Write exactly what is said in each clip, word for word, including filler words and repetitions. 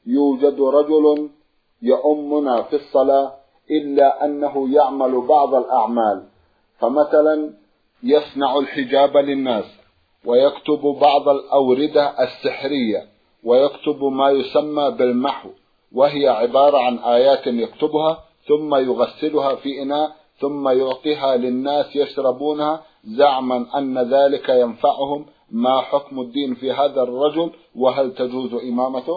يوجد رجل يؤمنا في الصلاة إلا أنه يعمل بعض الأعمال، فمثلا يصنع الحجاب للناس، ويكتب بعض الأوردة السحرية، ويكتب ما يسمى بالمحو، وهي عبارة عن آيات يكتبها ثم يغسلها في إناء ثم يعطيها للناس يشربونها زعما أن ذلك ينفعهم. ما حكم الدين في هذا الرجل، وهل تجوز إمامته؟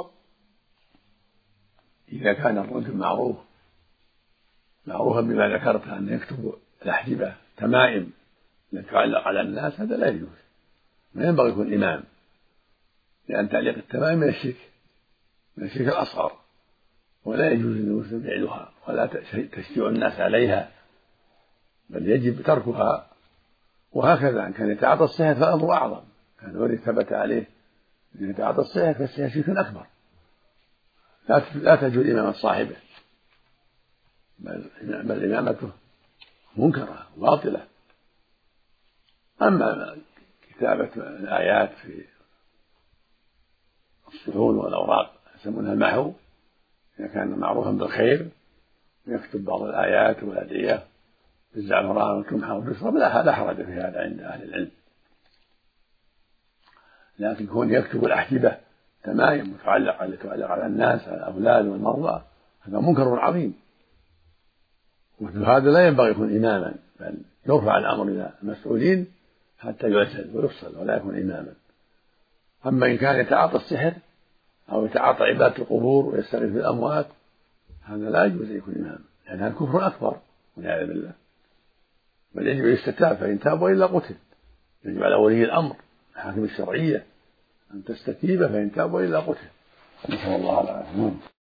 إذا كان الرجل معروف معروفا بما ذكرت أن يكتب الأحجبة تمائم يتعلق على الناس، هذا لا يجوز، ما ينبغي يكون إمام، لأن تعليق التمائم من الشرك من الشرك الأصغر، ولا يجوز للمسلم فعلها ولا تشجيع الناس عليها، بل يجب تركها. وهكذا كان يتعاطى السحر فالأمر أعظم، كان الذي ثبت عليه أن يتعاطى السحر فالسحر شرك أكبر، لا تجوز إمامة صاحبه، بل إمامته منكرة باطلة. أما كتابة الآيات في الصحون والأوراق يسمونها المحو، إذا كان معروفا بالخير يكتب بعض الآيات والأدعية بالزعفران والكمحة والبصرة لا حرج في هذا عند أهل العلم، لكن كون يكتب الأحجبة تمائم متعلقة يتعلق على الناس على الأولاد والمرضى هذا منكر عظيم، وهذا لا ينبغي يكون إماما، بل يرفع الأمر إلى المسؤولين حتى يعزل ويفصل ولا يكون إماما. أما إن كان يتعاطى السحر أو يتعاطى عبادة القبور ويستغيث بالأموات هذا لا يجوز أن يكون إماما، لأن هذا كفر أكبر والعياذ بالله، بل يجب يستتاب، فإن تاب وإلا قتل. يجب على ولي الأمر الحاكم الشرعية أن تستتيب، فإن تاب وإلا قتل. نسأل الله العافية.